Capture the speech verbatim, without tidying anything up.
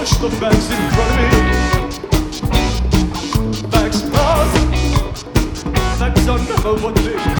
watch the facts in front of me. Facts pass. Facts are never what they